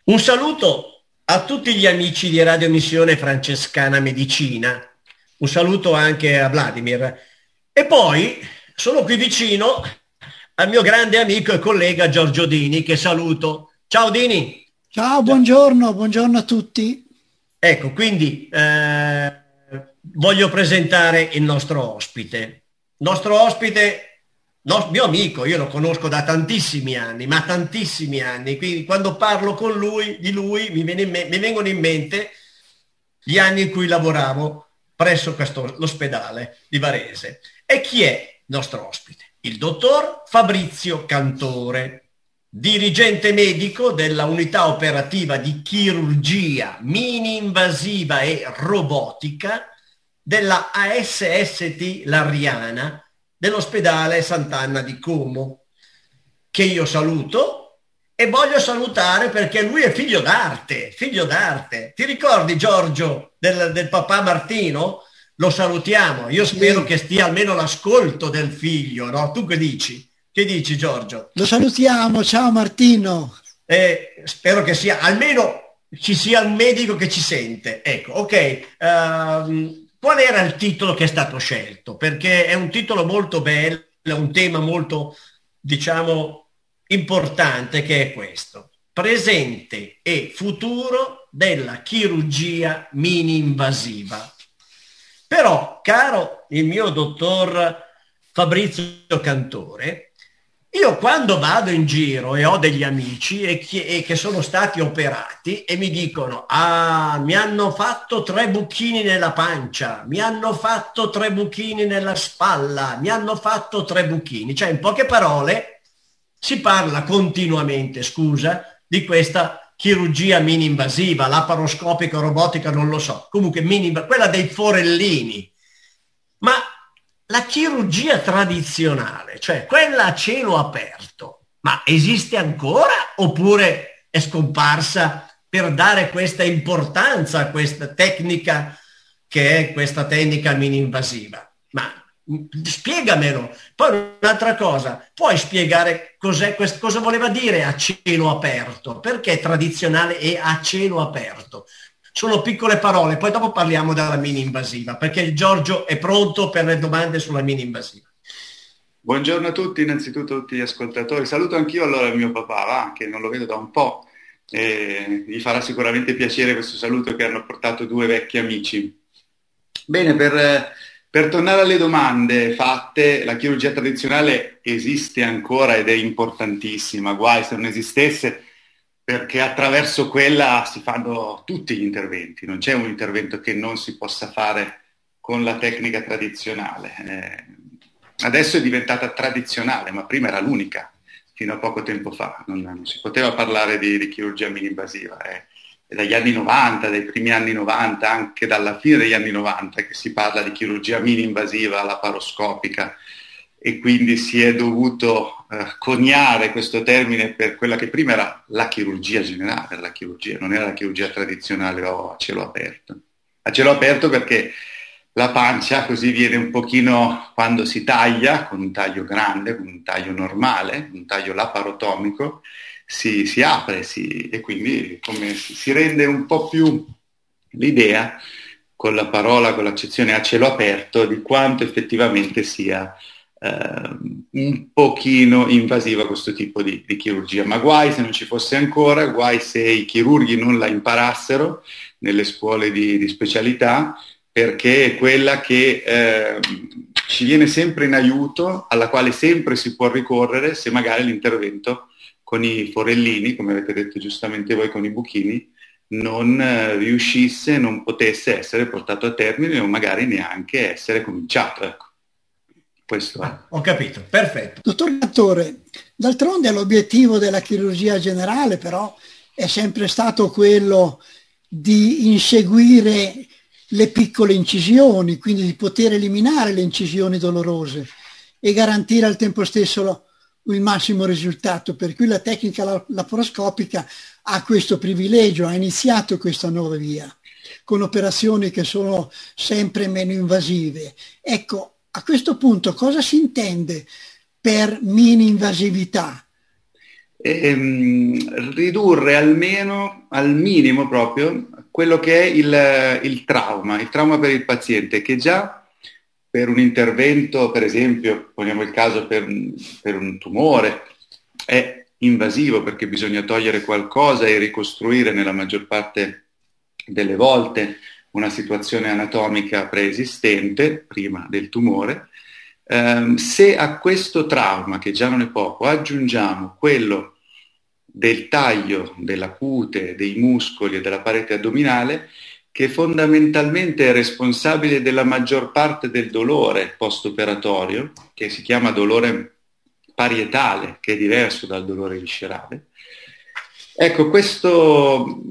Un saluto a tutti gli amici di Radio Missione Francescana Medicina, un saluto anche a Vladimir. E poi sono qui vicino al mio grande amico e collega Giorgio Dini, che saluto. Ciao Dini. Ciao, buongiorno, buongiorno a tutti. Ecco, quindi voglio presentare il nostro ospite. Nostro ospite, mio amico, io lo conosco da tantissimi anni, ma tantissimi anni. Quindi quando parlo con lui, di lui, mi vengono in mente gli anni in cui lavoravo presso l'ospedale di Varese. E chi è il nostro ospite? Il dottor Fabrizio Cantore, dirigente medico della unità operativa di chirurgia mini-invasiva e robotica della ASST Larriana dell'ospedale Sant'Anna di Como, che io saluto e voglio salutare perché lui è figlio d'arte, figlio d'arte. Ti ricordi, Giorgio, del papà Martino? Lo salutiamo. Io spero che stia almeno l'ascolto del figlio, no? Tu che dici? Che dici, Giorgio? Lo salutiamo, ciao Martino. Spero che sia, almeno ci sia il medico che ci sente. Ecco, ok. Qual era il titolo che è stato scelto? Perché è un titolo molto bello, è un tema molto, diciamo, importante, che è questo. Presente e futuro della chirurgia mini-invasiva. Però, caro il mio dottor Fabrizio Cantore, io quando vado in giro e ho degli amici e che sono stati operati e mi dicono: ah, mi hanno fatto 3 buchini nella pancia, mi hanno fatto 3 buchini nella spalla, mi hanno fatto 3 buchini. Cioè, in poche parole, si parla continuamente, scusa, di questa chirurgia mini-invasiva, laparoscopica, robotica, non lo so. Comunque, quella dei forellini. Ma la chirurgia tradizionale, cioè quella a cielo aperto, ma esiste ancora oppure è scomparsa per dare questa importanza a questa tecnica che è questa tecnica mini-invasiva? Ma spiegamelo. Poi un'altra cosa, puoi spiegare cosa voleva dire a cielo aperto? Perché tradizionale e a cielo aperto? Sono piccole parole, poi dopo parliamo della mini invasiva, perché il Giorgio è pronto per le domande sulla mini invasiva. Buongiorno a tutti, innanzitutto a tutti gli ascoltatori. Saluto anch'io allora il mio papà, che non lo vedo da un po', e gli farà sicuramente piacere questo saluto che hanno portato 2 vecchi amici. Bene, per tornare alle domande fatte, la chirurgia tradizionale esiste ancora ed è importantissima, guai se non esistesse, perché attraverso quella si fanno tutti gli interventi, non c'è un intervento che non si possa fare con la tecnica tradizionale. Adesso è diventata tradizionale, ma prima era l'unica, fino a poco tempo fa. Non si poteva parlare di chirurgia mini-invasiva. È dagli anni 90, dai primi anni 90, anche dalla fine degli anni 90, che si parla di chirurgia mini-invasiva, laparoscopica, e quindi si è dovuto coniare questo termine per quella che prima era la chirurgia generale, non era la chirurgia tradizionale o a cielo aperto. A cielo aperto perché la pancia così viene un pochino, quando si taglia, con un taglio grande, con un taglio normale, un taglio laparotomico, si apre e quindi come si rende un po' più l'idea, con la parola, con l'accezione a cielo aperto, di quanto effettivamente sia un pochino invasiva questo tipo di chirurgia. Ma guai se non ci fosse ancora, guai se i chirurghi non la imparassero nelle scuole di specialità, perché è quella che ci viene sempre in aiuto, alla quale sempre si può ricorrere se magari l'intervento con i forellini, come avete detto giustamente voi, con i buchini, non riuscisse, non potesse essere portato a termine o magari neanche essere cominciato. Ecco. Questo è. Ho capito, perfetto. Dottor Cantore, d'altronde l'obiettivo della chirurgia generale però è sempre stato quello di inseguire le piccole incisioni, quindi di poter eliminare le incisioni dolorose e garantire al tempo stesso il massimo risultato, per cui la tecnica laparoscopica ha questo privilegio, ha iniziato questa nuova via, con operazioni che sono sempre meno invasive. Ecco, a questo punto cosa si intende per mini-invasività? ridurre almeno al minimo proprio quello che è il trauma per il paziente, che già per un intervento, per esempio, poniamo il caso per un tumore, è invasivo perché bisogna togliere qualcosa e ricostruire nella maggior parte delle volte una situazione anatomica preesistente prima del tumore. Se a questo trauma, che già non è poco, aggiungiamo quello del taglio della cute, dei muscoli e della parete addominale, che fondamentalmente è responsabile della maggior parte del dolore post-operatorio, che si chiama dolore parietale, che è diverso dal dolore viscerale. Ecco, questo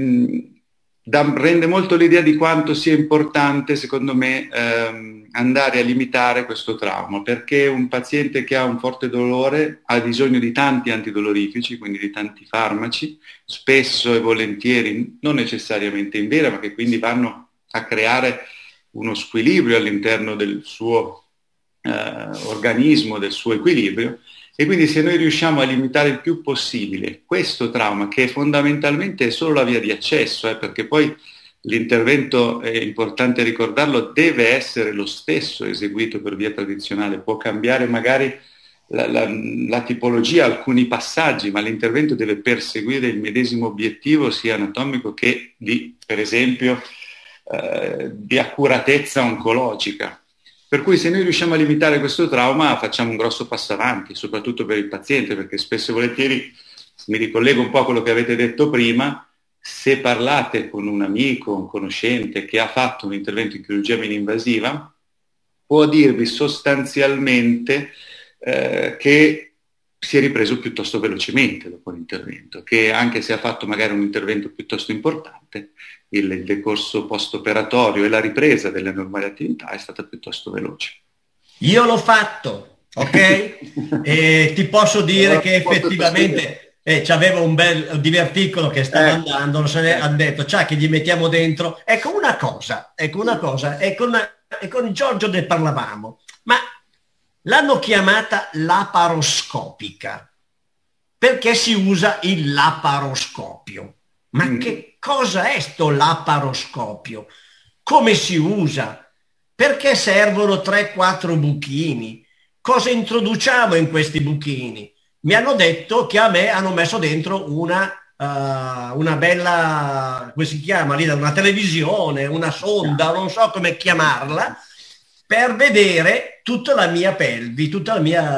rende molto l'idea di quanto sia importante, secondo me, andare a limitare questo trauma, perché un paziente che ha un forte dolore ha bisogno di tanti antidolorifici, quindi di tanti farmaci, spesso e volentieri non necessariamente in vera, ma che quindi vanno a creare uno squilibrio all'interno del suo organismo, del suo equilibrio. E quindi se noi riusciamo a limitare il più possibile questo trauma, che fondamentalmente è solo la via di accesso, perché poi l'intervento, è importante ricordarlo, deve essere lo stesso eseguito per via tradizionale, può cambiare magari la tipologia, alcuni passaggi, ma l'intervento deve perseguire il medesimo obiettivo sia anatomico che per esempio, di accuratezza oncologica. Per cui se noi riusciamo a limitare questo trauma facciamo un grosso passo avanti, soprattutto per il paziente, perché spesso e volentieri, mi ricollego un po' a quello che avete detto prima, se parlate con un amico, un conoscente che ha fatto un intervento in chirurgia mini-invasiva, può dirvi sostanzialmente che si è ripreso piuttosto velocemente dopo l'intervento, che anche se ha fatto magari un intervento piuttosto importante, il decorso post-operatorio e la ripresa delle normali attività è stata piuttosto veloce. Io l'ho fatto, ok? E ti posso dire che effettivamente c'aveva un bel diverticolo che stava andando, non se ne hanno detto, che gli mettiamo dentro. Ecco una cosa, e con Giorgio ne parlavamo, ma l'hanno chiamata laparoscopica, perché si usa il laparoscopio. Ma che cosa è sto laparoscopio? Come si usa? Perché servono 3-4 buchini? Cosa introduciamo in questi buchini? Mi hanno detto che a me hanno messo dentro una bella, come si chiama lì, una televisione, una sonda, non so come chiamarla, per vedere tutta la mia pelvi, tutta la mia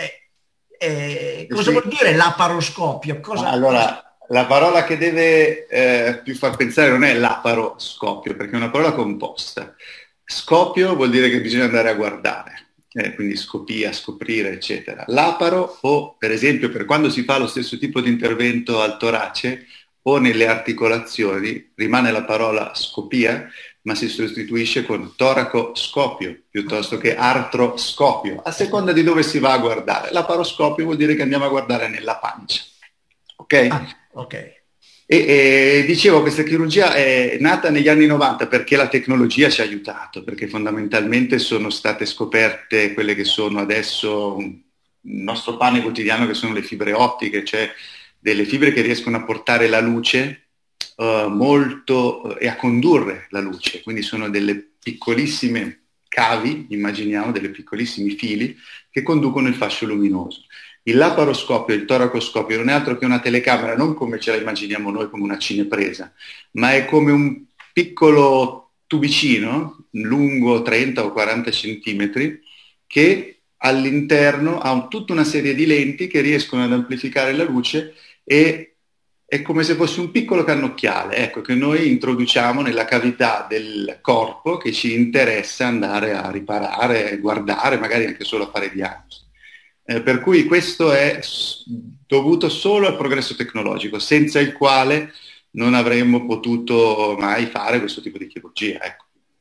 cosa vuol dire laparoscopio? Allora, la parola che deve più far pensare non è laparoscopio, perché è una parola composta. Scopio vuol dire che bisogna andare a guardare, quindi scopia, scoprire, eccetera. Laparo, o per esempio per quando si fa lo stesso tipo di intervento al torace o nelle articolazioni, rimane la parola scopia, ma si sostituisce con toracoscopio piuttosto che artroscopio, a seconda di dove si va a guardare. Laparoscopio vuol dire che andiamo a guardare nella pancia. Ok? Ok. E dicevo, questa chirurgia è nata negli anni 90 perché la tecnologia ci ha aiutato, perché fondamentalmente sono state scoperte quelle che sono adesso il nostro pane quotidiano, che sono le fibre ottiche, cioè delle fibre che riescono a portare la luce molto e a condurre la luce, quindi sono delle piccolissime cavi, immaginiamo, delle piccolissimi fili che conducono il fascio luminoso. Il laparoscopio e il toracoscopio non è altro che una telecamera, non come ce la immaginiamo noi, come una cinepresa, ma è come un piccolo tubicino lungo 30 o 40 centimetri che all'interno ha tutta una serie di lenti che riescono ad amplificare la luce, e è come se fosse un piccolo cannocchiale, ecco, che noi introduciamo nella cavità del corpo che ci interessa andare a riparare, guardare, magari anche solo a fare diagnosi. Per cui questo è dovuto solo al progresso tecnologico, senza il quale non avremmo potuto mai fare questo tipo di chirurgia. Ecco.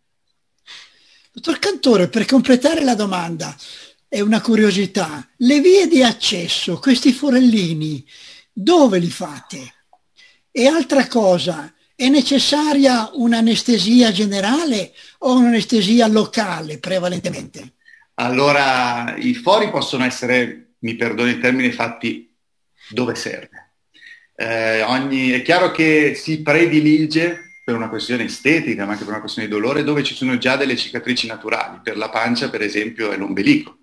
Dottor Cantore, per completare la domanda, è una curiosità, le vie di accesso, questi forellini, dove li fate? E altra cosa, è necessaria un'anestesia generale o un'anestesia locale prevalentemente? Allora, i fori possono essere, mi perdoni il termine, fatti dove serve. È chiaro che si predilige per una questione estetica, ma anche per una questione di dolore, dove ci sono già delle cicatrici naturali. Per la pancia, per esempio, è l'ombelico.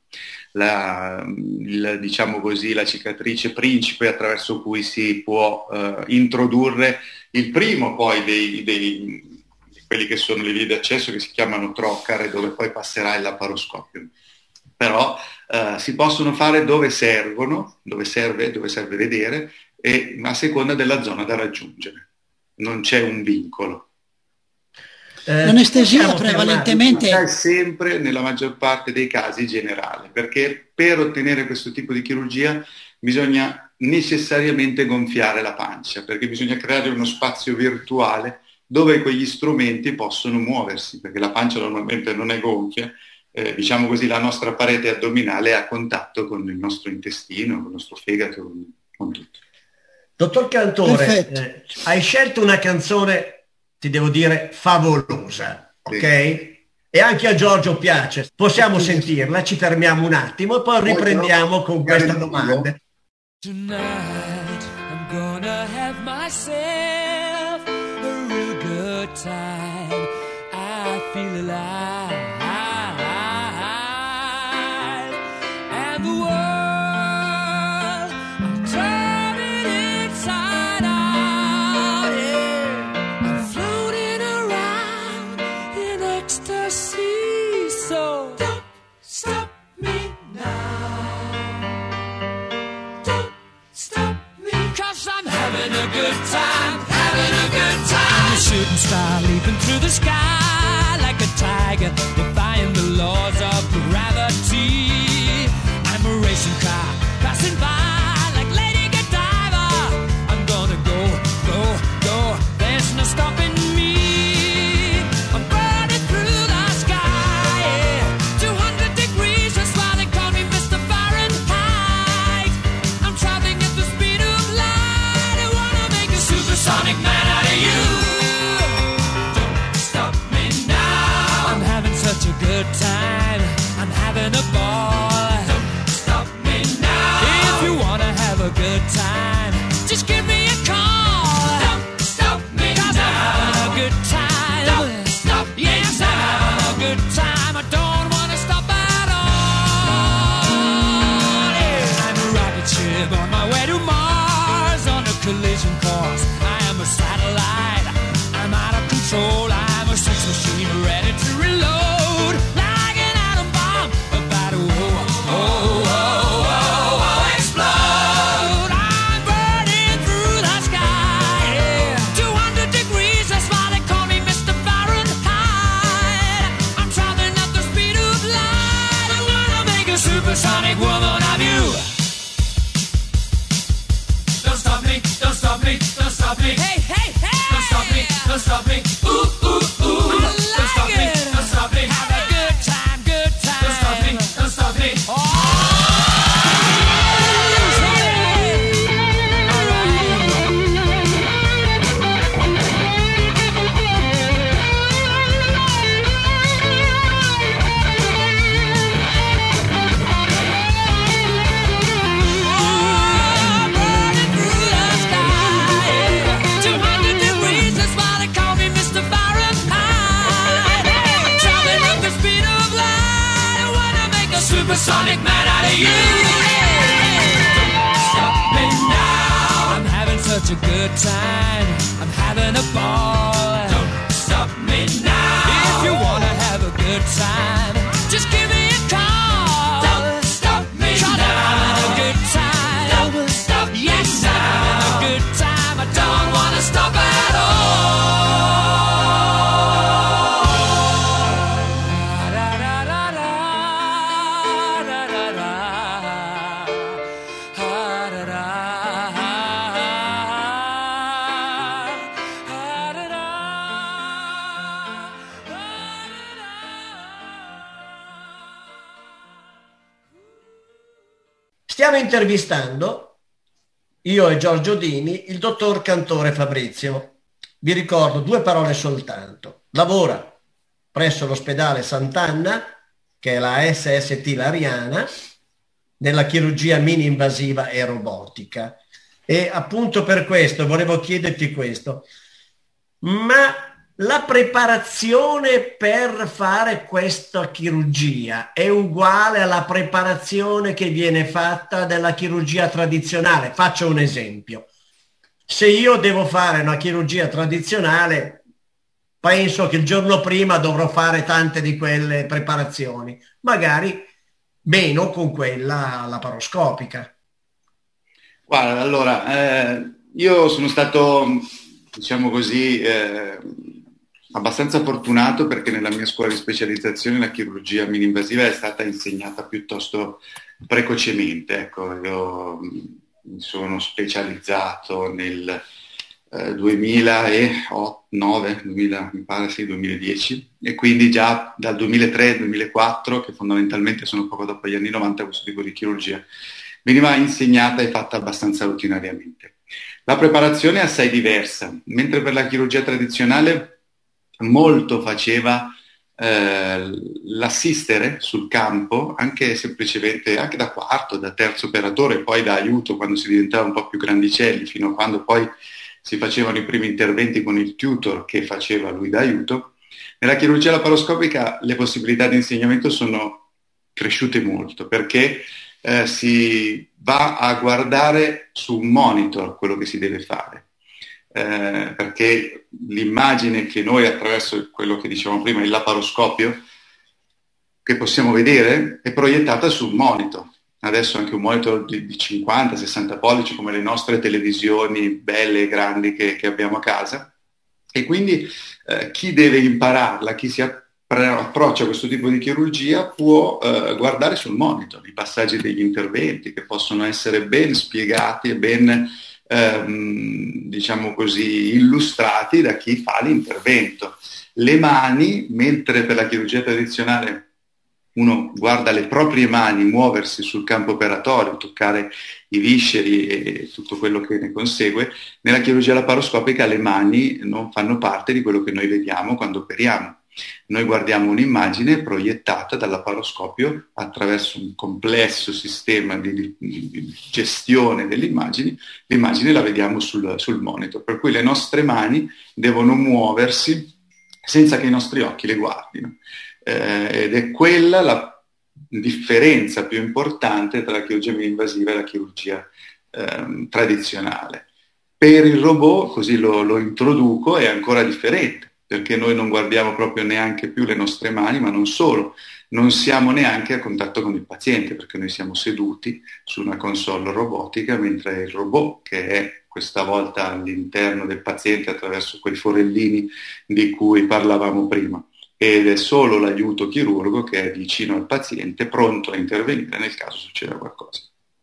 Diciamo così, la cicatrice principe attraverso cui si può introdurre il primo poi di quelli che sono le vie d'accesso, che si chiamano troccare, dove poi passerà il laparoscopio. Però si possono fare dove servono, dove serve vedere, e a seconda della zona da raggiungere. Non c'è un vincolo. L'anestesia prevalentemente è sempre, nella maggior parte dei casi, generale, perché per ottenere questo tipo di chirurgia bisogna necessariamente gonfiare la pancia, perché bisogna creare uno spazio virtuale dove quegli strumenti possono muoversi, perché la pancia normalmente non è gonfia, diciamo così, la nostra parete addominale è a contatto con il nostro intestino, con il nostro fegato, con tutto. Dottor Cantore, hai scelto una canzone, ti devo dire, favolosa, sì. Ok? E anche a Giorgio piace. Possiamo sentirla, ci fermiamo un attimo e poi riprendiamo con questa domanda. Tonight I'm gonna have myself a real good time. I feel alive. And the world, I'm turning inside out. Yeah. I'm floating around in ecstasy. So don't stop me now. I'm having a good time, having a good time. I'm a shooting star leaping through the sky like a tiger, defying the laws of gravity. I'm a racing car passing by like Lady Godiva. I'm gonna go, go, go. There's no stopping me. I'm burning through the sky, yeah. 200 degrees, that's why they call me Mr. Fahrenheit. I'm traveling at the speed of light. I wanna make a supersonic man out of you. Don't stop me now. I'm having such a good time. I'm having a ball. Don't stop me now. If you wanna have a good time, just give me a call. Don't stop me now. I'm having a good time. Don't stop me now. I'm having a good time. I don't wanna stop at all. Yeah. I'm a rocket ship on my way to Mars on a collision course. I am a satellite. I'm out of control. I'm a sex machine ready to reload. Like an atom bomb about to explode. I'm burning through the sky. Yeah. 200 degrees, that's why they call me Mr. Fahrenheit. I'm traveling at the speed of light. I wanna make a supersonic woman of you. Don't stop me, don't stop me, don't stop me. Hey, hey, hey! Don't stop me, don't stop me. Ooh, ooh, ooh. Don't stop me, don't stop me. Have a good time, good time. Don't stop me, don't stop me. Oh! Burning through the sky. 200 degrees, that's why they call me Mr. Fahrenheit. Traveling at the speed of light. I wanna make a supersonic man out of you. Don't stop me now. I'm having such a good time. I'm having a ball. Don't stop me now. If you wanna have a good time, just give me a call. Don't stop me now. I'm having a good time. Don't stop me now. I'm having a good time. I don't wanna stop at all. Da, da, da, da, da, da, da. Ah, da, da. Ah, da, da. Stiamo intervistando, io e Giorgio Dini, il dottor Cantore Fabrizio. Vi ricordo due parole soltanto. Lavora presso l'ospedale Sant'Anna, che è la SST Lariana, nella chirurgia mini invasiva e robotica. E appunto per questo volevo chiederti questo, ma la preparazione per fare questa chirurgia è uguale alla preparazione che viene fatta della chirurgia tradizionale? Faccio un esempio. Se io devo fare una chirurgia tradizionale, penso che il giorno prima dovrò fare tante di quelle preparazioni, magari meno con quella laparoscopica. Guarda, allora, io sono stato, diciamo così, abbastanza fortunato perché nella mia scuola di specializzazione la chirurgia mini-invasiva è stata insegnata piuttosto precocemente. Ecco, io mi sono specializzato nel 2009, mi pare sì, 2010, e quindi già dal 2003-2004, che fondamentalmente sono poco dopo gli anni 90, questo tipo di chirurgia veniva insegnata e fatta abbastanza routinariamente. La preparazione è assai diversa, mentre per la chirurgia tradizionale molto faceva l'assistere sul campo, anche semplicemente, anche da quarto, da terzo operatore, poi da aiuto quando si diventava un po' più grandicelli, fino a quando poi si facevano i primi interventi con il tutor che faceva lui da aiuto. Nella chirurgia laparoscopica le possibilità di insegnamento sono cresciute molto, perché si va a guardare su un monitor quello che si deve fare, perché l'immagine che noi attraverso quello che dicevamo prima, il laparoscopio, che possiamo vedere, è proiettata su un monitor. Adesso anche un monitor di 50-60 pollici come le nostre televisioni belle e grandi che abbiamo a casa, e quindi chi deve impararla, chi si approccia a questo tipo di chirurgia può guardare sul monitor i passaggi degli interventi che possono essere ben spiegati e ben diciamo così illustrati da chi fa l'intervento. Le mani, mentre per la chirurgia tradizionale uno guarda le proprie mani muoversi sul campo operatorio, toccare i visceri e tutto quello che ne consegue, nella chirurgia laparoscopica le mani non fanno parte di quello che noi vediamo quando operiamo. Noi guardiamo un'immagine proiettata dal laparoscopio attraverso un complesso sistema di gestione delle immagini. L'immagine la vediamo sul monitor, per cui le nostre mani devono muoversi senza che i nostri occhi le guardino. Ed è quella la differenza più importante tra la chirurgia mini-invasiva e la chirurgia tradizionale. Per il robot, così lo introduco, è ancora differente, perché noi non guardiamo proprio neanche più le nostre mani, ma non solo, non siamo neanche a contatto con il paziente, perché noi siamo seduti su una console robotica, mentre il robot, che è questa volta all'interno del paziente attraverso quei forellini di cui parlavamo prima, ed è solo l'aiuto chirurgo che è vicino al paziente, pronto a intervenire nel caso succeda qualcosa.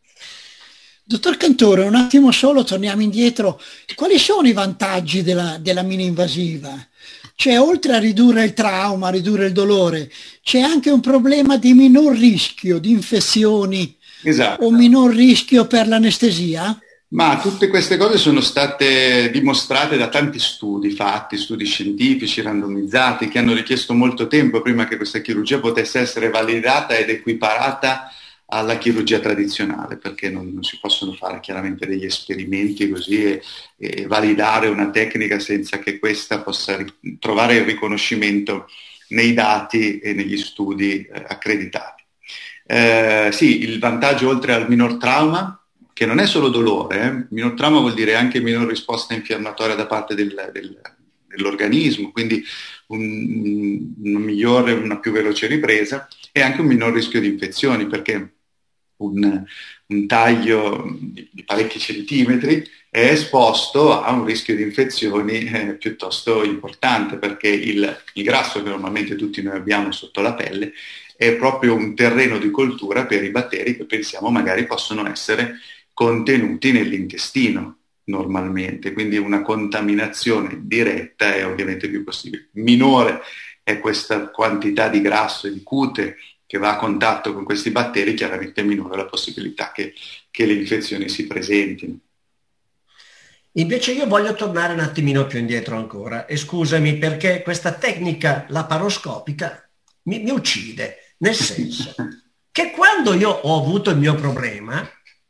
Dottor Cantore, un attimo solo, torniamo indietro. Quali sono i vantaggi della mini-invasiva? Cioè, oltre a ridurre il trauma, a ridurre il dolore, c'è anche un problema di minor rischio di infezioni, esatto, o minor rischio per l'anestesia? Ma tutte queste cose sono state dimostrate da tanti studi fatti, studi scientifici randomizzati, che hanno richiesto molto tempo prima che questa chirurgia potesse essere validata ed equiparata alla chirurgia tradizionale, perché non si possono fare chiaramente degli esperimenti così e validare una tecnica senza che questa possa trovare il riconoscimento nei dati e negli studi accreditati. Sì, il vantaggio oltre al minor trauma, che non è solo dolore, minor trauma vuol dire anche minor risposta infiammatoria da parte dell'organismo, quindi una più veloce ripresa e anche un minor rischio di infezioni, perché un taglio di parecchi centimetri è esposto a un rischio di infezioni piuttosto importante, perché il grasso che normalmente tutti noi abbiamo sotto la pelle è proprio un terreno di coltura per i batteri che pensiamo magari possono essere contenuti nell'intestino normalmente, quindi una contaminazione diretta è ovviamente più possibile. Minore è questa quantità di grasso e di cute che va a contatto con questi batteri, chiaramente minore la possibilità che le infezioni si presentino. Invece io voglio tornare un attimino più indietro ancora, e scusami perché questa tecnica laparoscopica mi uccide, nel senso che quando io ho avuto il mio problema,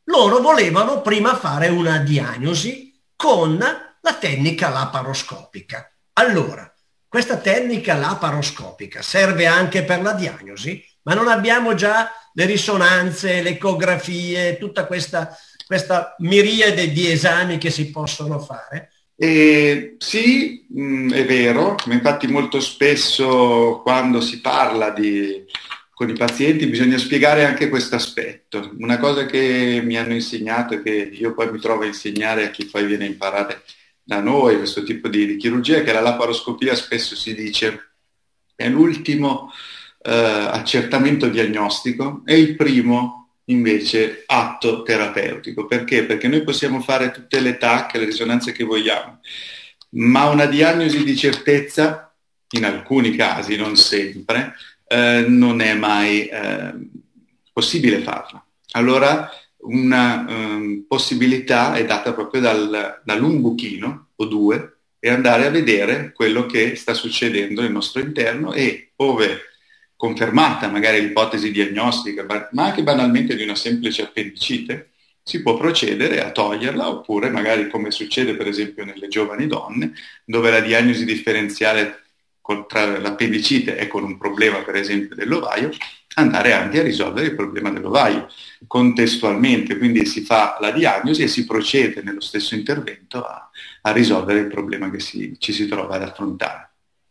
loro volevano prima fare una diagnosi con la tecnica laparoscopica. Allora, questa tecnica laparoscopica serve anche per la diagnosi, ma non abbiamo già le risonanze, le ecografie, tutta questa miriade di esami che si possono fare? Sì, è vero, ma infatti molto spesso quando si parla con i pazienti bisogna spiegare anche questo aspetto. Una cosa che mi hanno insegnato e che io poi mi trovo a insegnare a chi poi viene a imparare da noi questo tipo di chirurgia è che la laparoscopia spesso si dice è l'ultimo accertamento diagnostico e il primo invece atto terapeutico. Perché? Perché noi possiamo fare tutte le TAC, le risonanze che vogliamo, ma una diagnosi di certezza, in alcuni casi, non sempre, non è mai possibile farla. Allora una possibilità è data proprio dall'un buchino o due e andare a vedere quello che sta succedendo nel nostro interno e ove confermata magari l'ipotesi diagnostica, ma anche banalmente di una semplice appendicite, si può procedere a toglierla oppure magari come succede per esempio nelle giovani donne, dove la diagnosi differenziale tra l'appendicite è con un problema per esempio dell'ovaio, andare anche a risolvere il problema dell'ovaio contestualmente, quindi si fa la diagnosi e si procede nello stesso intervento a risolvere il problema che ci si trova ad affrontare.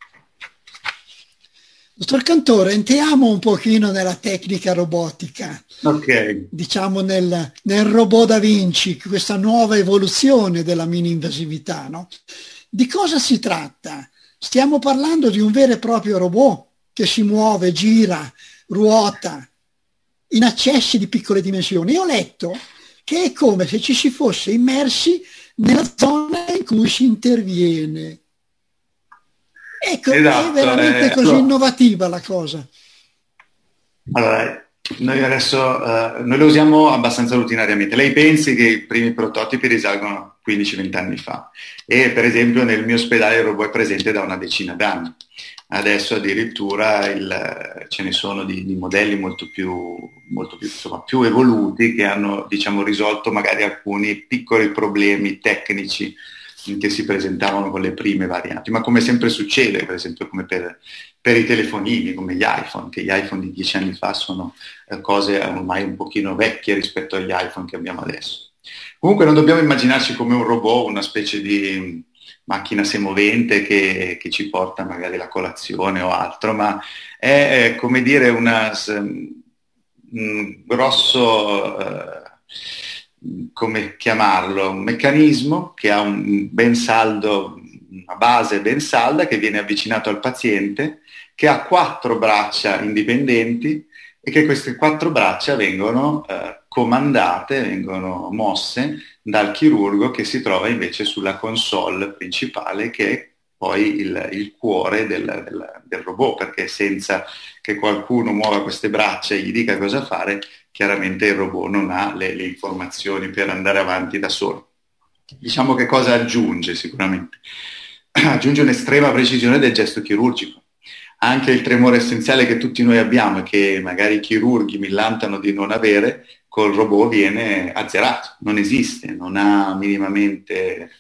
Dottor Cantore, entriamo un pochino nella tecnica robotica, diciamo nel robot da Vinci, questa nuova evoluzione della mini-invasività, no? Di cosa si tratta? Stiamo parlando di un vero e proprio robot che si muove, gira, ruota, in accessi di piccole dimensioni. Io ho letto che è come se ci si fosse immersi nella zona in cui si interviene. Ecco, esatto, è veramente così innovativa la cosa. Allora, noi adesso noi lo usiamo abbastanza routinariamente. Lei pensi che i primi prototipi risalgono a 15-20 anni fa e per esempio nel mio ospedale il robot è presente da una decina d'anni. Adesso addirittura ce ne sono di modelli molto più insomma, più evoluti che hanno diciamo risolto magari alcuni piccoli problemi tecnici che si presentavano con le prime varianti, ma come sempre succede, per esempio come per i telefonini, come gli iPhone, che gli iPhone di 10 anni fa sono cose ormai un pochino vecchie rispetto agli iPhone che abbiamo adesso. Comunque non dobbiamo immaginarci come un robot, una specie di macchina semovente che ci porta magari la colazione o altro, ma è come dire un grosso... come chiamarlo, un meccanismo che ha un ben saldo, una base ben salda che viene avvicinato al paziente, che ha 4 braccia indipendenti e che queste 4 braccia vengono comandate, vengono mosse dal chirurgo che si trova invece sulla console principale che è poi il cuore del robot, perché senza che qualcuno muova queste braccia e gli dica cosa fare, chiaramente il robot non ha le informazioni per andare avanti da solo. Diciamo che cosa aggiunge sicuramente? Aggiunge un'estrema precisione del gesto chirurgico. Anche il tremore essenziale che tutti noi abbiamo e che magari i chirurghi millantano di non avere, col robot viene azzerato, non esiste, non ha minimamente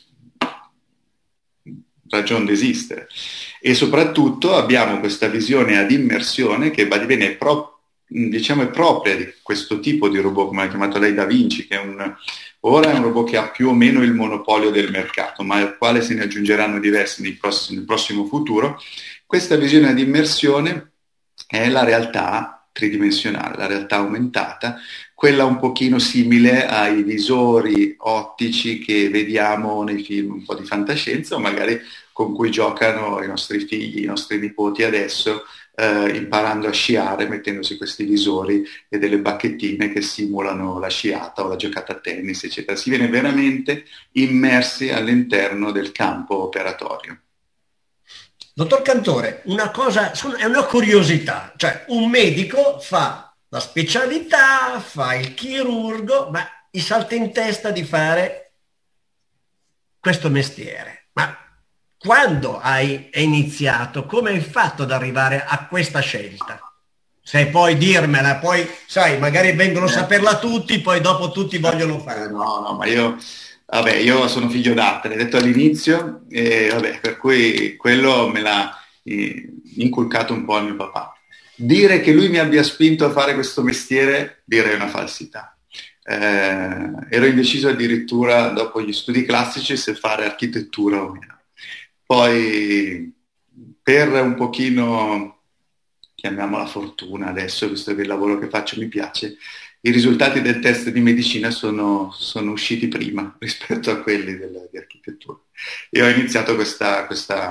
ragione di esistere. E soprattutto abbiamo questa visione ad immersione che va di bene diciamo è propria di questo tipo di robot, come l'ha chiamato lei Da Vinci, che ora è un robot che ha più o meno il monopolio del mercato, ma al quale se ne aggiungeranno diversi nel prossimo futuro. Questa visione ad immersione è la realtà tridimensionale, la realtà aumentata, quella un pochino simile ai visori ottici che vediamo nei film un po' di fantascienza o magari con cui giocano i nostri figli, i nostri nipoti adesso, imparando a sciare mettendosi questi visori e delle bacchettine che simulano la sciata o la giocata a tennis, eccetera. Si viene veramente immersi all'interno del campo operatorio. Dottor Cantore, una cosa, è una curiosità, cioè un medico fa la specialità, fa il chirurgo, ma gli salta in testa di fare questo mestiere. Ma quando hai iniziato? Come hai fatto ad arrivare a questa scelta? Se puoi dirmela, poi sai, magari vengono a saperla tutti, poi dopo tutti vogliono fare. No, ma io sono figlio d'arte, l'hai detto all'inizio, per cui quello me l'ha inculcato un po' il mio papà. Dire che lui mi abbia spinto a fare questo mestiere, direi una falsità. Ero indeciso addirittura dopo gli studi classici se fare architettura o meno. Poi per un pochino, chiamiamola fortuna adesso, visto che il lavoro che faccio mi piace, i risultati del test di medicina sono usciti prima rispetto a quelli di architettura. E ho iniziato questa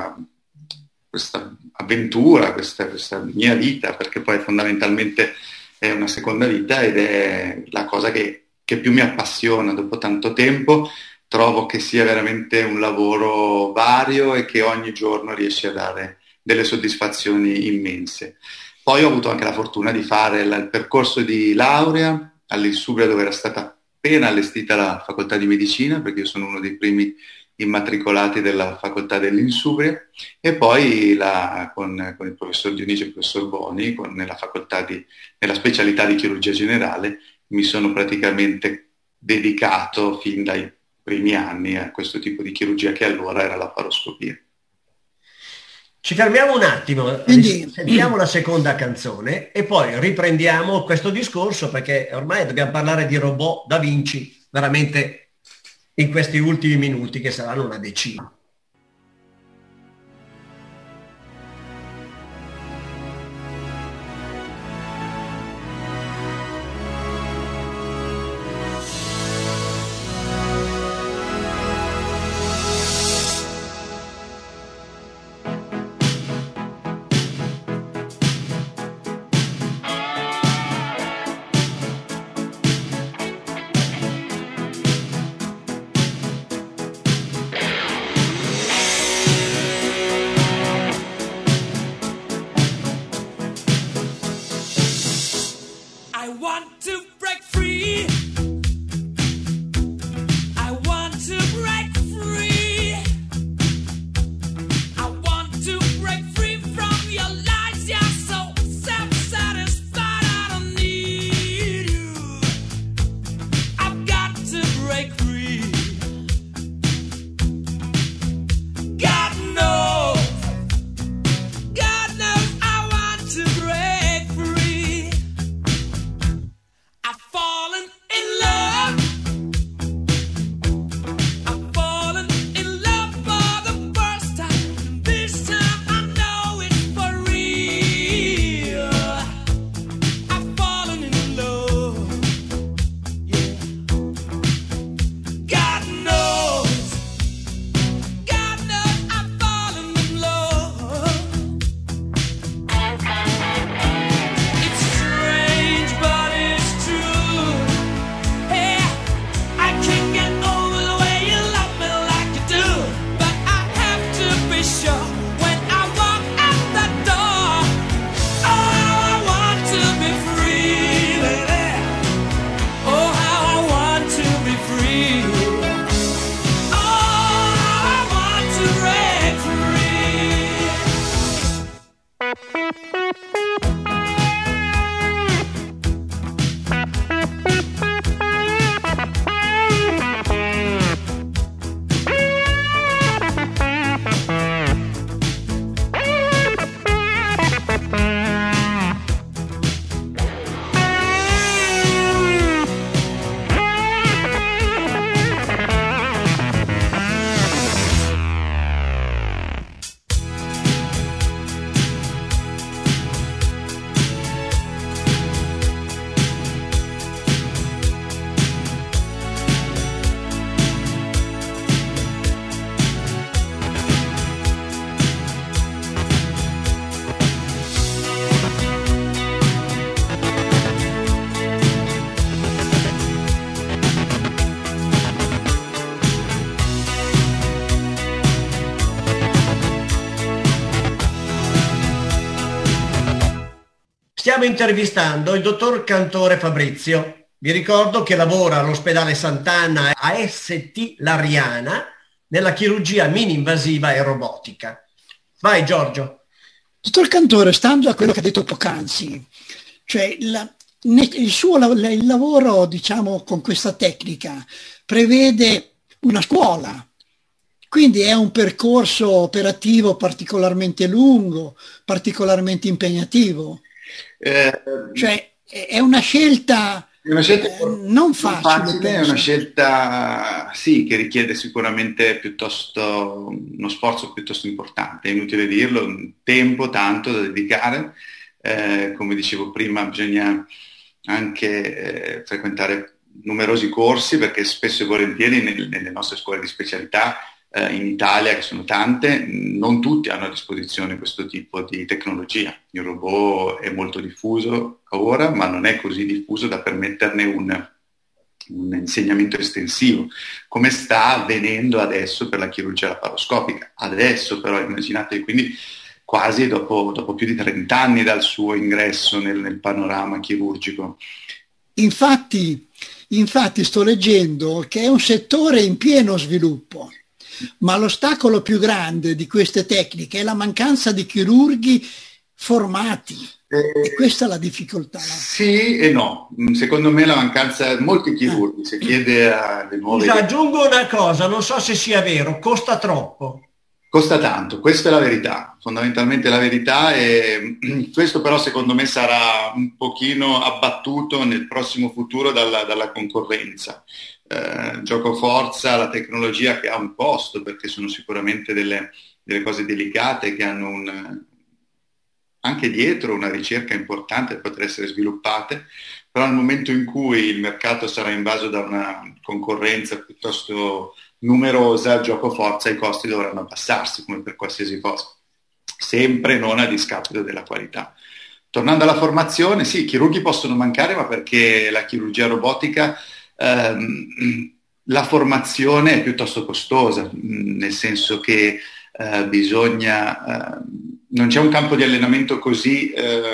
avventura, questa mia vita, perché poi fondamentalmente è una seconda vita ed è la cosa che più mi appassiona dopo tanto tempo. Trovo che sia veramente un lavoro vario e che ogni giorno riesce a dare delle soddisfazioni immense. Poi ho avuto anche la fortuna di fare il percorso di laurea all'Insubria, dove era stata appena allestita la facoltà di medicina, perché io sono uno dei primi immatricolati della facoltà dell'Insubria, e poi con il professor Dionisio e il professor Boni, nella specialità di chirurgia generale, mi sono praticamente dedicato fin dai primi anni a questo tipo di chirurgia che allora era la paroscopia. Ci fermiamo un attimo, sentiamo la seconda canzone e poi riprendiamo questo discorso, perché ormai dobbiamo parlare di robot Da Vinci veramente in questi ultimi minuti, che saranno una decina. Stiamo intervistando il dottor Cantore Fabrizio. Vi ricordo che lavora all'ospedale Sant'Anna AST Lariana nella chirurgia mini-invasiva e robotica. Vai Giorgio. Dottor Cantore, stando a quello che ha detto poc'anzi, Cioè il lavoro, diciamo, con questa tecnica prevede una scuola, quindi è un percorso operativo particolarmente lungo, particolarmente impegnativo. Cioè è una scelta non facile, è una scelta sì, che richiede sicuramente piuttosto uno sforzo piuttosto importante, è inutile dirlo, un tempo tanto da dedicare, come dicevo prima bisogna anche frequentare numerosi corsi, perché spesso e volentieri nelle nostre scuole di specialità in Italia, che sono tante, non tutti hanno a disposizione questo tipo di tecnologia. Il robot è molto diffuso ora, ma non è così diffuso da permetterne un insegnamento estensivo, come sta avvenendo adesso per la chirurgia laparoscopica. Adesso però immaginate, quindi quasi dopo più di 30 anni dal suo ingresso nel panorama chirurgico. Infatti sto leggendo che è un settore in pieno sviluppo. Ma l'ostacolo più grande di queste tecniche è la mancanza di chirurghi formati. E questa è la difficoltà. Sì e no. Secondo me la mancanza di molti chirurghi, se chiede alle nuove... Aggiungo una cosa, non so se sia vero, costa troppo. Costa tanto, questa è la verità, fondamentalmente la verità, e questo però secondo me sarà un pochino abbattuto nel prossimo futuro dalla concorrenza. Gioco forza, la tecnologia che ha un costo, perché sono sicuramente delle cose delicate che hanno anche dietro una ricerca importante per poter essere sviluppate, però nel momento in cui il mercato sarà invaso da una concorrenza piuttosto numerosa, gioco forza, i costi dovranno abbassarsi come per qualsiasi cosa, sempre non a discapito della qualità. Tornando alla formazione, sì, i chirurghi possono mancare, ma perché la chirurgia robotica la formazione è piuttosto costosa, nel senso che non c'è un campo di allenamento così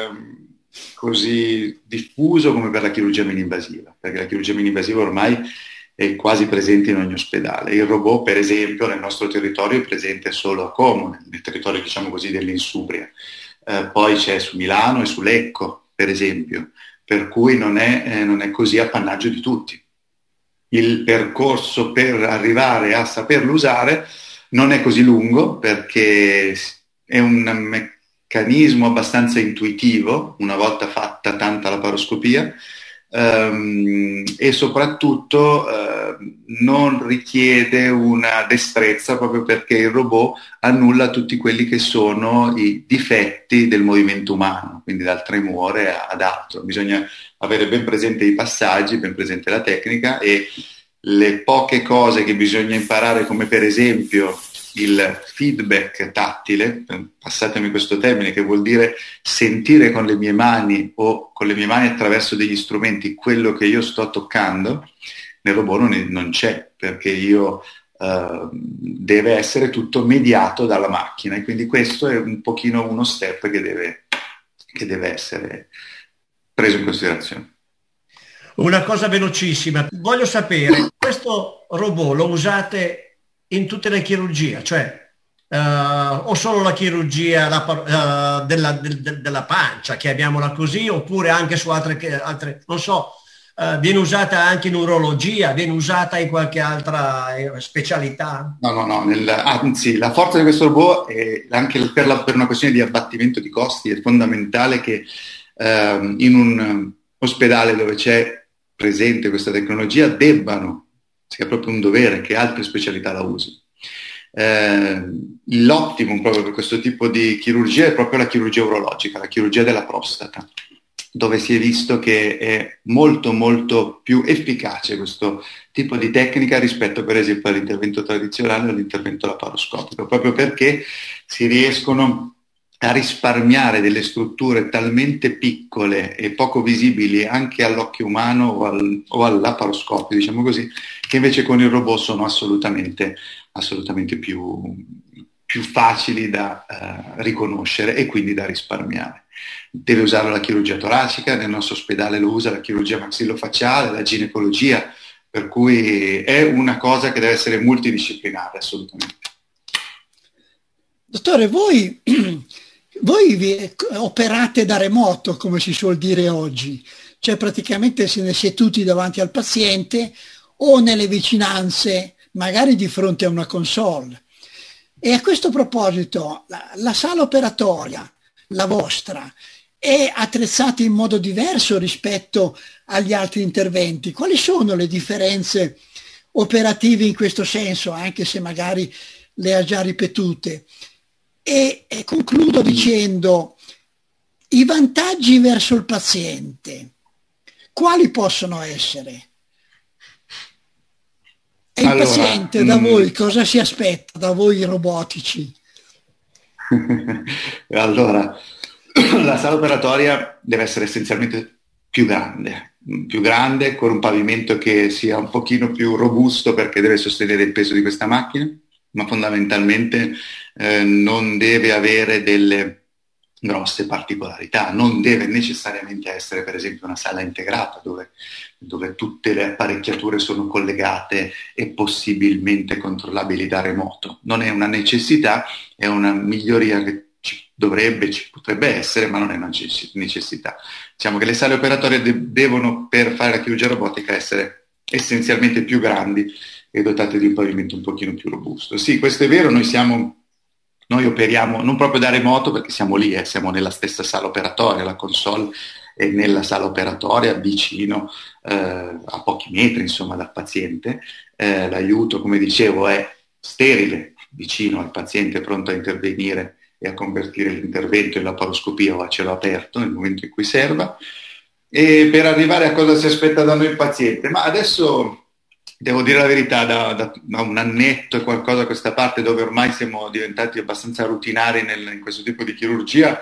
diffuso come per la chirurgia mini-invasiva, perché la chirurgia mini-invasiva ormai è quasi presente in ogni ospedale. Il robot, per esempio, nel nostro territorio è presente solo a Como, nel territorio, diciamo così, dell'Insubria. Poi c'è su Milano e su Lecco, per esempio, per cui non è così appannaggio di tutti. Il percorso per arrivare a saperlo usare non è così lungo, perché è un meccanismo abbastanza intuitivo, una volta fatta tanta laparoscopia, e soprattutto non richiede una destrezza, proprio perché il robot annulla tutti quelli che sono i difetti del movimento umano, quindi dal tremore ad altro. Bisogna avere ben presente i passaggi, ben presente la tecnica, e le poche cose che bisogna imparare, come per esempio il feedback tattile, passatemi questo termine, che vuol dire sentire con le mie mani o con le mie mani attraverso degli strumenti quello che io sto toccando, nel robot non c'è, perché deve essere tutto mediato dalla macchina, e quindi questo è un pochino uno step che deve essere preso in considerazione. Una cosa velocissima, voglio sapere, questo robot lo usate in tutte le chirurgie, cioè o solo la chirurgia della pancia, chiamiamola così, oppure anche su altre non so, viene usata anche in urologia, viene usata in qualche altra specialità? No, anzi, la forza di questo robot è anche per una questione di abbattimento di costi, è fondamentale che in un ospedale dove c'è presente questa tecnologia sia proprio un dovere che altre specialità la usino. L'optimum proprio per questo tipo di chirurgia è proprio la chirurgia urologica, la chirurgia della prostata, dove si è visto che è molto molto più efficace questo tipo di tecnica rispetto per esempio all'intervento tradizionale o all'intervento laparoscopico, proprio perché si riescono a risparmiare delle strutture talmente piccole e poco visibili anche all'occhio umano o al laparoscopio, diciamo così, che invece con il robot sono assolutamente più facili da riconoscere e quindi da risparmiare. Deve usare la chirurgia toracica, nel nostro ospedale lo usa la chirurgia maxillofacciale, la ginecologia, per cui è una cosa che deve essere multidisciplinare assolutamente. Dottore, voi Voi operate da remoto, come si suol dire oggi, cioè praticamente se ne seduti davanti al paziente o nelle vicinanze, magari di fronte a una console. E a questo proposito, la sala operatoria, la vostra, è attrezzata in modo diverso rispetto agli altri interventi? Quali sono le differenze operative in questo senso, anche se magari le ha già ripetute? E concludo dicendo, i vantaggi verso il paziente, quali possono essere? E il paziente da voi cosa si aspetta, da voi robotici? Allora, la sala operatoria deve essere essenzialmente più grande, con un pavimento che sia un pochino più robusto perché deve sostenere il peso di questa macchina, ma fondamentalmente non deve avere delle grosse particolarità, non deve necessariamente essere per esempio una sala integrata dove tutte le apparecchiature sono collegate e possibilmente controllabili da remoto. Non è una necessità, è una miglioria che ci potrebbe essere, ma non è una necessità. Diciamo che le sale operatorie devono, per fare la chirurgia robotica, essere essenzialmente più grandi e dotate di un pavimento un pochino più robusto. Sì, questo è vero, noi operiamo non proprio da remoto perché siamo lì, siamo nella stessa sala operatoria, la console è nella sala operatoria, vicino, a pochi metri insomma dal paziente. L'aiuto, come dicevo, è sterile, vicino al paziente pronto a intervenire e a convertire l'intervento in laparoscopia o a cielo aperto nel momento in cui serva. E per arrivare a cosa si aspetta da noi il paziente, ma adesso devo dire la verità, da un annetto e qualcosa a questa parte, dove ormai siamo diventati abbastanza rutinari in questo tipo di chirurgia,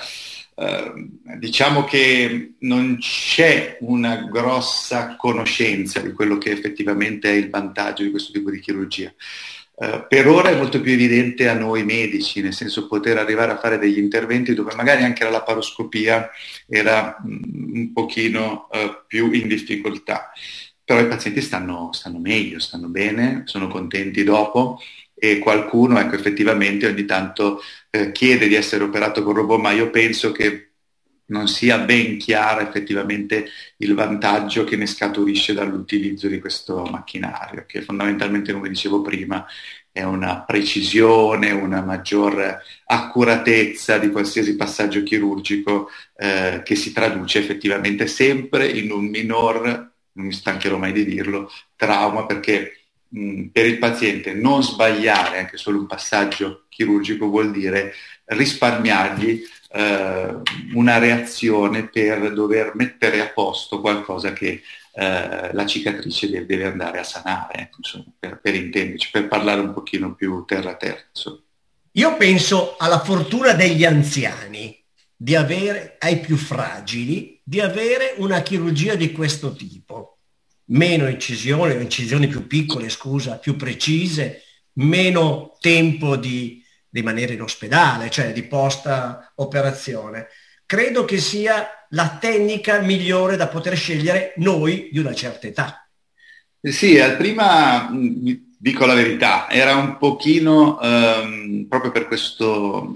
diciamo che non c'è una grossa conoscenza di quello che effettivamente è il vantaggio di questo tipo di chirurgia. Per ora è molto più evidente a noi medici, nel senso poter arrivare a fare degli interventi dove magari anche la laparoscopia era un pochino più in difficoltà. Però i pazienti stanno meglio, stanno bene, sono contenti dopo, e qualcuno, ecco, effettivamente ogni tanto chiede di essere operato con robot, ma io penso che non sia ben chiaro effettivamente il vantaggio che ne scaturisce dall'utilizzo di questo macchinario, che fondamentalmente, come dicevo prima, è una precisione, una maggior accuratezza di qualsiasi passaggio chirurgico che si traduce effettivamente sempre in un minor, non mi stancherò mai di dirlo, trauma, perché per il paziente non sbagliare anche solo un passaggio chirurgico vuol dire risparmiargli una reazione per dover mettere a posto qualcosa che la cicatrice deve andare a sanare, insomma, per intenderci, per parlare un pochino più terra a terra. Insomma. Io penso alla fortuna degli anziani, ai più fragili, di avere una chirurgia di questo tipo. Meno incisioni più piccole, più precise, meno tempo di rimanere in ospedale, cioè di post-operazione. Credo che sia la tecnica migliore da poter scegliere noi di una certa età. Sì, al prima, dico la verità, era un pochino proprio per questo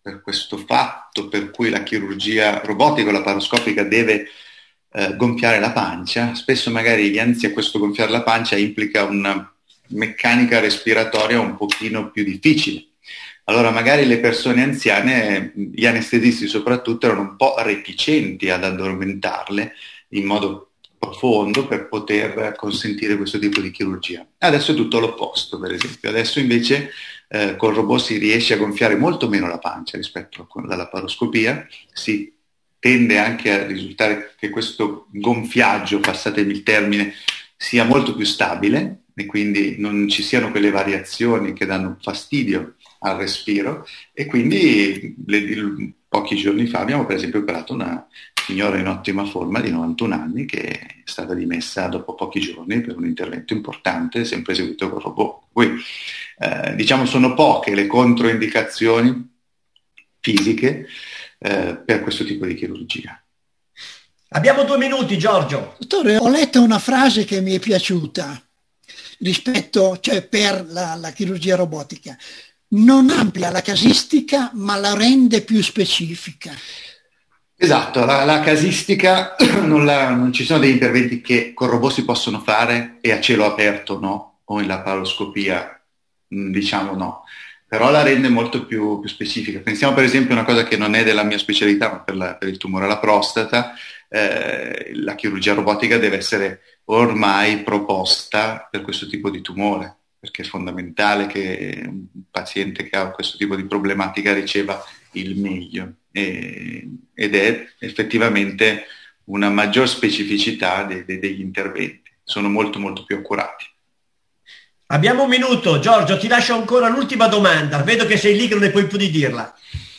fatto per cui la chirurgia robotica o laparoscopica deve gonfiare la pancia. Spesso magari gli anziani, questo gonfiare la pancia implica una meccanica respiratoria un pochino più difficile. Allora magari le persone anziane, gli anestesisti soprattutto, erano un po' reticenti ad addormentarle in modo profondo per poter consentire questo tipo di chirurgia. Adesso è tutto l'opposto, per esempio. Adesso invece col robot si riesce a gonfiare molto meno la pancia rispetto alla laparoscopia, si tende anche a risultare che questo gonfiaggio, passatemi il termine, sia molto più stabile e quindi non ci siano quelle variazioni che danno fastidio al respiro, e quindi pochi giorni fa abbiamo per esempio operato una signora in ottima forma di 91 anni che è stata dimessa dopo pochi giorni per un intervento importante, sempre eseguito con robot. Quindi, diciamo sono poche le controindicazioni fisiche per questo tipo di chirurgia. Abbiamo 2 minuti, Giorgio. Dottore, ho letto una frase che mi è piaciuta per la chirurgia robotica. non amplia la casistica, ma la rende più specifica. Esatto, la casistica non ci sono degli interventi che con robot si possono fare e a cielo aperto no, o in laparoscopia diciamo no, però la rende molto più specifica. Pensiamo per esempio a una cosa che non è della mia specialità, ma per il tumore alla prostata, la chirurgia robotica deve essere ormai proposta per questo tipo di tumore, perché è fondamentale che un paziente che ha questo tipo di problematica riceva il meglio ed è effettivamente una maggior specificità degli interventi, sono molto molto più accurati. Abbiamo un minuto, Giorgio, ti lascio ancora l'ultima domanda, vedo che sei lì che non ne puoi più di dirla.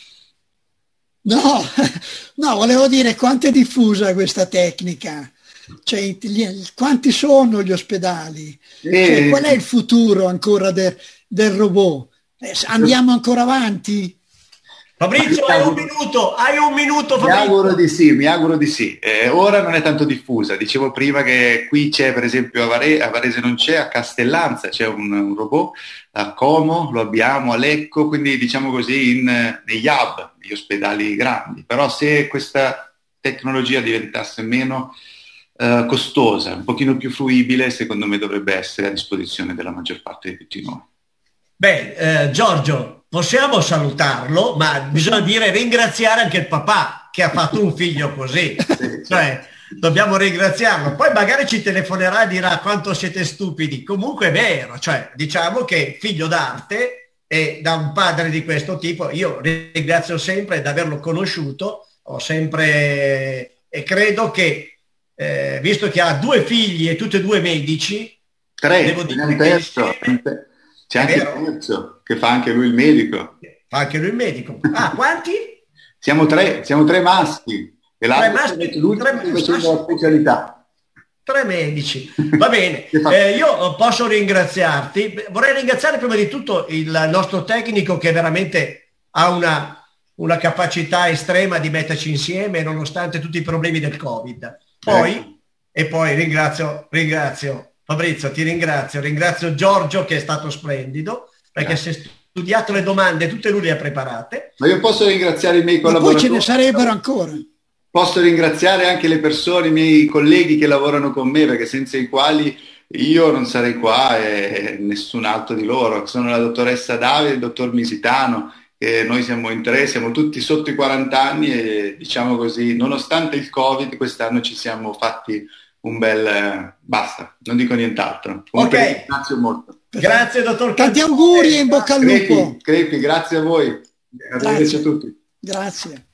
No, volevo dire quanto è diffusa questa tecnica, cioè quanti sono gli ospedali, cioè, qual è il futuro ancora del robot? Andiamo ancora avanti? Fabrizio, hai un minuto, Fabrizio. Mi auguro di sì. Ora non è tanto diffusa, dicevo prima che qui c'è per esempio a Varese non c'è, a Castellanza c'è un robot, a Como lo abbiamo, a Lecco, quindi diciamo così negli hub, negli ospedali grandi, però se questa tecnologia diventasse meno costosa, un pochino più fruibile, secondo me dovrebbe essere a disposizione della maggior parte di tutti noi. Beh, Giorgio, possiamo salutarlo, ma bisogna ringraziare anche il papà che ha fatto un figlio così. Cioè, dobbiamo ringraziarlo. Poi magari ci telefonerà e dirà quanto siete stupidi. Comunque è vero, cioè, diciamo che figlio d'arte e da un padre di questo tipo, io ringrazio sempre di averlo conosciuto, ho sempre e credo che, visto che ha 2 figli e tutti e 2 medici, 3, devo dire un terzo. C'è anche il terzo, che fa anche lui il medico. Fa anche lui il medico. Ah, quanti? Siamo tre maschi. E l'altro facendo la specialità. 3 medici. Va bene. Io posso ringraziarti. Vorrei ringraziare prima di tutto il nostro tecnico che veramente ha una capacità estrema di metterci insieme nonostante tutti i problemi del Covid. Poi ringrazio Fabrizio, ti ringrazio Giorgio che è stato splendido, perché si è studiato le domande, tutte lui le ha preparate. Ma io posso ringraziare i miei collaboratori. Poi ce ne sarebbero ancora. Posso ringraziare anche le persone, i miei colleghi che lavorano con me, perché senza i quali io non sarei qua e nessun altro di loro. Sono la dottoressa Davide e il dottor Misitano, che noi siamo in 3, siamo tutti sotto i 40 anni e diciamo così, nonostante il Covid, quest'anno ci siamo fatti un bel basta, non dico nient'altro. Comunque, grazie molto. Grazie dottor Tanti auguri e in bocca al lupo. Crepi, grazie a voi. Arrivederci a tutti. Grazie.